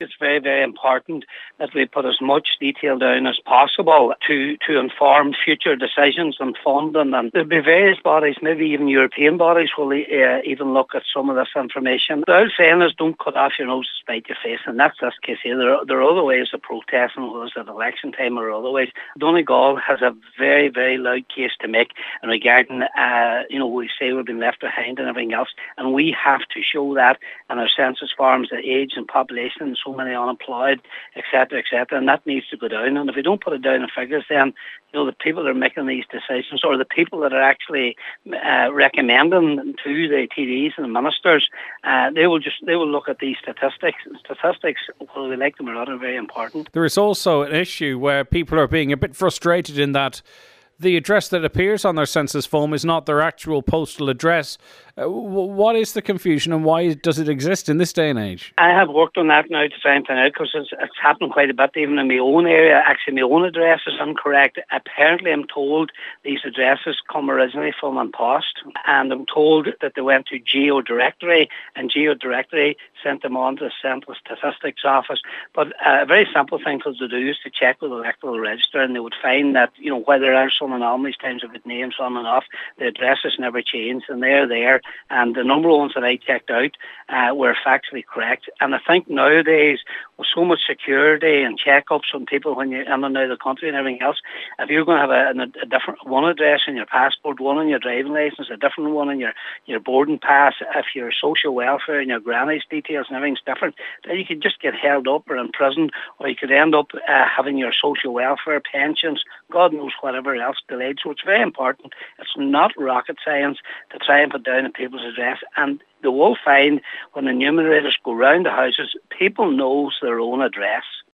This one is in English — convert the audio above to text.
it's very, very important that we put as much detail down as possible to inform future decisions and funding. And there'll be various bodies, maybe even European bodies, will even look at some of this information. The old saying is, don't cut off your nose to spite your face, and that's this case here. There are other ways of protesting, whether it's at election time or other ways. Donegal has a very, very loud case to make in regarding, we say we've been left behind and everything else, and we have to show that in our census forms, the age and population, and so many unemployed, etc., and that needs to go down. And if we don't put it down in figures, then the people that are making these decisions, or the people that are actually recommending to the TDs and the ministers, they will look at these statistics. Statistics, whether we like them or not, are very important. There is also an issue where people are being a bit frustrated in that the address that appears on their census form is not their actual postal address. What is the confusion, and why does it exist in this day and age? I have worked on that now to try and find out, because it's happened quite a bit even in my own area. Actually, my own address is incorrect. Apparently, I'm told these addresses come originally from An Post, and I'm told that they went to GeoDirectory, and GeoDirectory sent them on to the Central Statistics Office. But a very simple thing for them to do is to check with the electoral register, and they would find that, where there are some anomalies, times with names on and off, the addresses never changed, and they're there. And the number of ones that I checked out were factually correct. And I think nowadays, with so much security and checkups on people when you're in and out of the country and everything else, if you're going to have a different one address in your passport, one on your driving licence, a different one in your boarding pass, if your social welfare and your granny's details and everything's different, then you could just get held up or in prison, or you could end up having your social welfare, pensions, God knows whatever else delayed. So it's very important. It's not rocket science to try and put down a people's address. And they will find when the enumerators go round the houses, people knows their own address.